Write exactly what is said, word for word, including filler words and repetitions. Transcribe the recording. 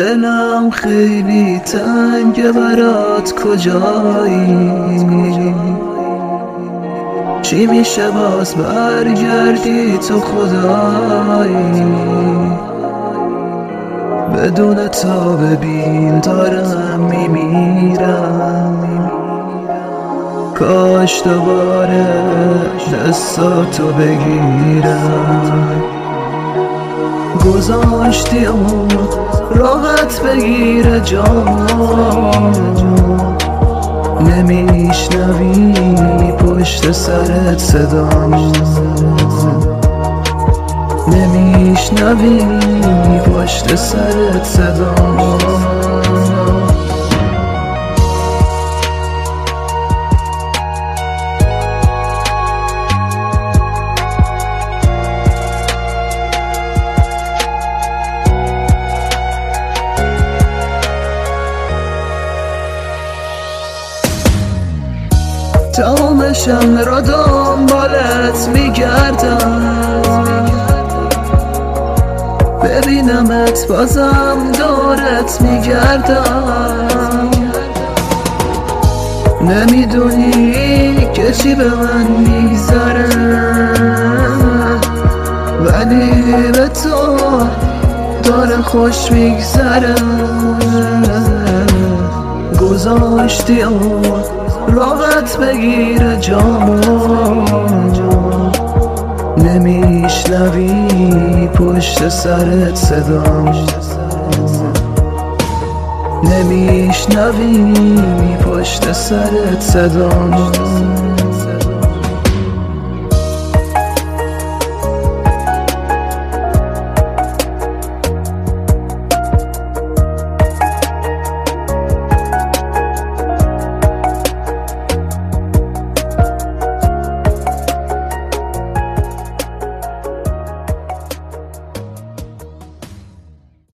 دلم خیلی تنگه برات، کجایی؟ چی میشه باز برگردی تو خدایی؟ بدون تو ببین دارم میمیرم، کاش دوباره دستاتو بگیرم. گذاشتی اون راحت بگیره جام، نمیشنوی پشت سرت صدام، نمیشنوی پشت سرت صدام. تمامشم را دنبالت میگردم، ببینمت بازم دورت میگردم. نمیدونی که چی به من میگذره، ولی به تو داره خوش میگذره. گذاشتی اون راحت بگیره جامو، نمیشنوی پشت سرت صدام، نمیشنوی پشت سرت صدام.